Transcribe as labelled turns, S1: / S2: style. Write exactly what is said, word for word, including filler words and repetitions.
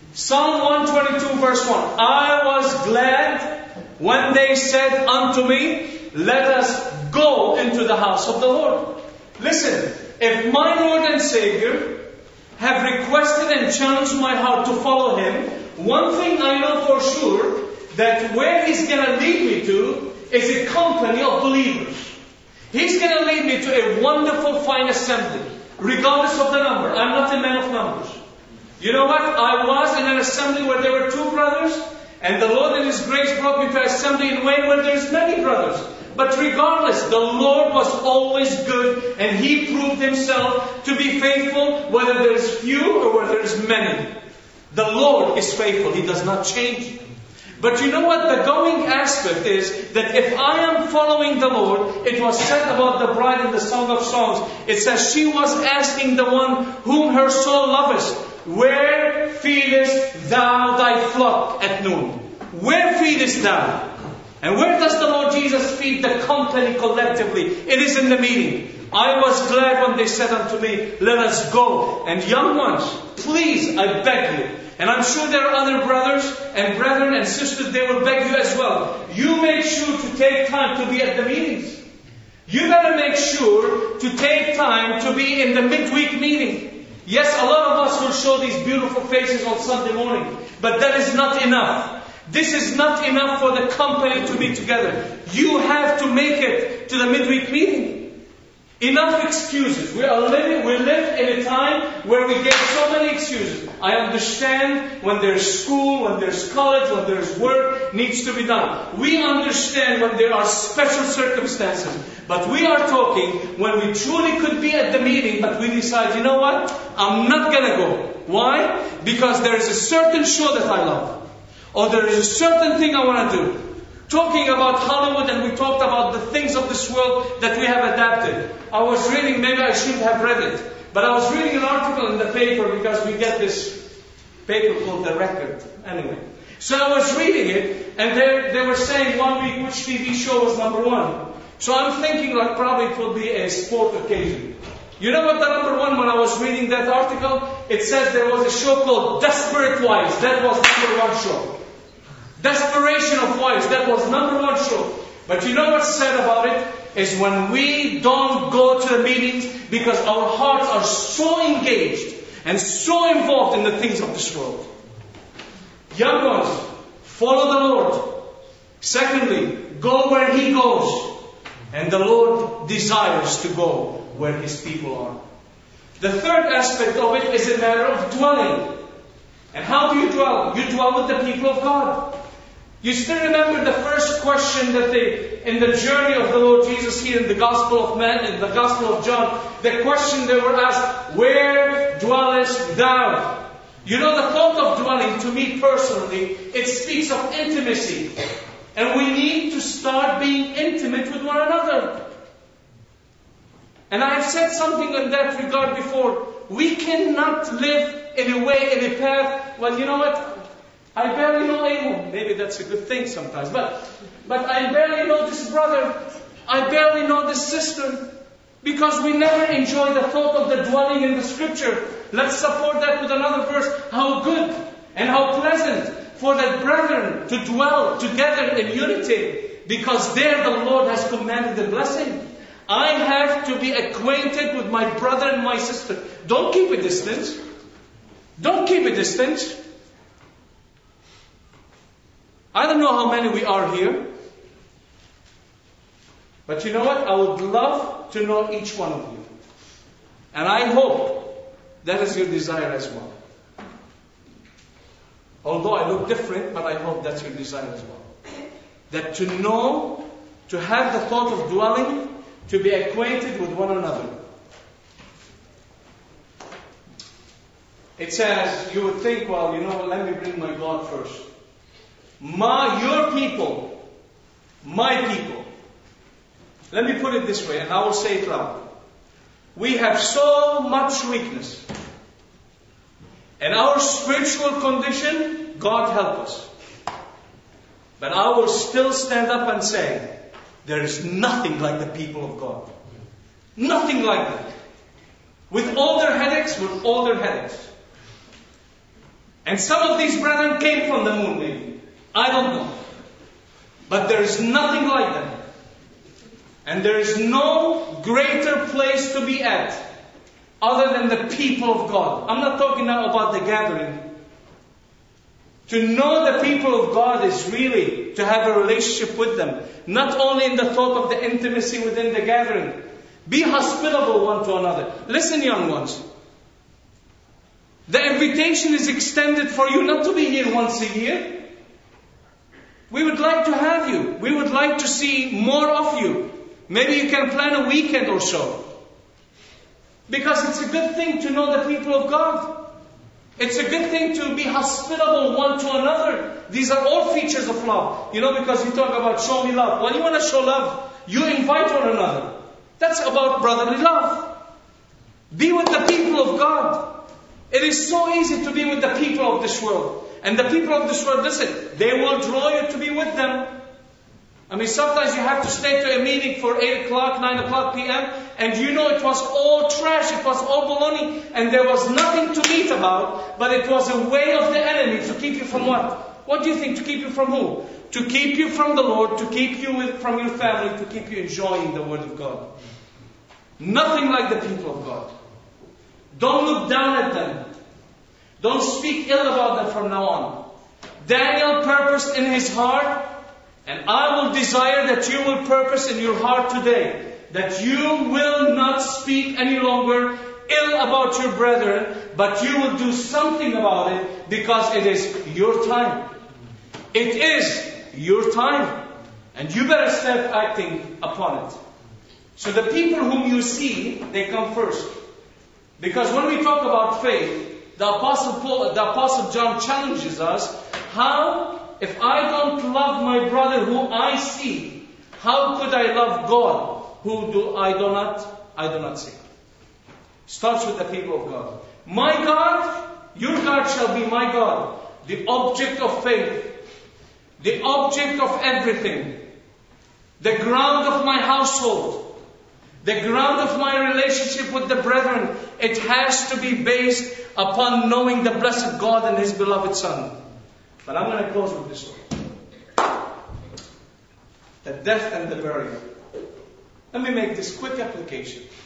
S1: Psalm one twenty-two verse one. I was glad when they said unto me, let us go into the house of the Lord. Listen, if my Lord and Savior have requested and challenged my heart to follow Him, one thing I know for sure, that where He's going to lead me to is a company of believers. He's going to lead me to a wonderful, fine assembly, regardless of the number. I'm not a man of numbers. You know what? I was in an assembly where there were two brothers, and the Lord in His grace brought me to an assembly in Wayne where there's many brothers. But regardless, the Lord was always good, and He proved Himself to be faithful, whether there's few or whether there's many. The Lord is faithful. He does not change. But you know what? The going aspect is that if I am following the Lord, it was said about the bride in the Song of Songs. It says, she was asking the one whom her soul loveth, where feedest thou thy flock at noon? Where feedest thou? And where does the Lord Jesus feed the company collectively? It is in the meeting. I was glad when they said unto me, let us go. And young ones, please, I beg you. And I'm sure there are other brothers and brethren and sisters, they will beg you as well. You make sure to take time to be at the meetings. You better make sure to take time to be in the midweek meeting. Yes, a lot of us will show these beautiful faces on Sunday morning, but that is not enough. This is not enough for the company to be together. You have to make it to the midweek meeting. Enough excuses. We are living, we live in a time where we get so many excuses. I understand when there's school, when there's college, when there's work needs to be done. We understand when there are special circumstances. But we are talking when we truly could be at the meeting, but we decide, you know what? I'm not going to go. Why? Because there is a certain show that I love. Or there is a certain thing I want to do. Talking about Hollywood, and we talked about the things of this world that we have adapted. I was reading, maybe I shouldn't have read it, but I was reading an article in the paper because we get this paper called The Record. Anyway, so I was reading it, and they, they were saying one week which T V show was number one. So I'm thinking like probably it will be a sport occasion. You know what the number one, when I was reading that article, it says there was a show called Desperate Wives. That was number one show. Desperation of Wives, that was number one show. But you know what's sad about it? Is when we don't go to the meetings because our hearts are so engaged and so involved in the things of this world. Young ones, follow the Lord. Secondly, go where He goes. And the Lord desires to go where His people are. The third aspect of it is a matter of dwelling. And how do you dwell? You dwell with the people of God. You still remember the first question that they, in the journey of the Lord Jesus here in the Gospel of Man, in the Gospel of John, the question they were asked, where dwellest thou? You know, the thought of dwelling, to me personally, it speaks of intimacy. And we need to start being intimate with one another. And I have said something in that regard before. We cannot live in a way, in a path, well, you know what? I barely know anyone. Maybe that's a good thing sometimes. But, but I barely know this brother. I barely know this sister. Because we never enjoy the thought of the dwelling in the Scripture. Let's support that with another verse. How good and how pleasant for the brethren to dwell together in unity. Because there the Lord has commanded the blessing. I have to be acquainted with my brother and my sister. Don't keep a distance. Don't keep a distance. I don't know how many we are here. But you know what? I would love to know each one of you. And I hope that is your desire as well. Although I look different, but I hope that's your desire as well. That to know, to have the thought of dwelling, to be acquainted with one another. It says, you would think, well, you know, let me bring my God first. My, your people, my people. Let me put it this way, and I will say it loud. We have so much weakness. And our spiritual condition, God help us. But I will still stand up and say, there is nothing like the people of God. Nothing like that. With all their headaches, with all their headaches. And some of these brethren came from the moon, maybe. I don't know. But there is nothing like them. And there is no greater place to be at other than the people of God. I'm not talking now about the gathering. To know the people of God is really to have a relationship with them. Not only in the thought of the intimacy within the gathering. Be hospitable one to another. Listen, young ones. The invitation is extended for you not to be here once a year. We would like to have you. We would like to see more of you. Maybe you can plan a weekend or so. Because it's a good thing to know the people of God. It's a good thing to be hospitable one to another. These are all features of love. You know, because you talk about show me love. When you want to show love, you invite one another. That's about brotherly love. Be with the people of God. It is so easy to be with the people of this world. And the people of this world, listen, they will draw you to be with them. I mean, sometimes you have to stay to a meeting for eight o'clock, nine o'clock p m and you know it was all trash, it was all baloney, and there was nothing to meet about, but it was a way of the enemy to keep you from what? What do you think? To keep you from who? To keep you from the Lord, to keep you with, from your family, to keep you enjoying the Word of God. Nothing like the people of God. Don't look down at them. Don't speak ill about them from now on. Daniel purposed in his heart, and I will desire that you will purpose in your heart today, that you will not speak any longer ill about your brethren, but you will do something about it, because it is your time. It is your time. And you better start acting upon it. So the people whom you see, they come first. Because when we talk about faith, the Apostle Paul, the Apostle John challenges us, how, if I don't love my brother who I see, how could I love God who do I do not I do not see? Starts with the people of God. My God, your God shall be my God, the object of faith, the object of everything, the ground of my household, the ground of my relationship with the brethren. It has to be based upon knowing the blessed God and His beloved Son. But I'm going to close with this one. The death and the burial. Let me make this quick application.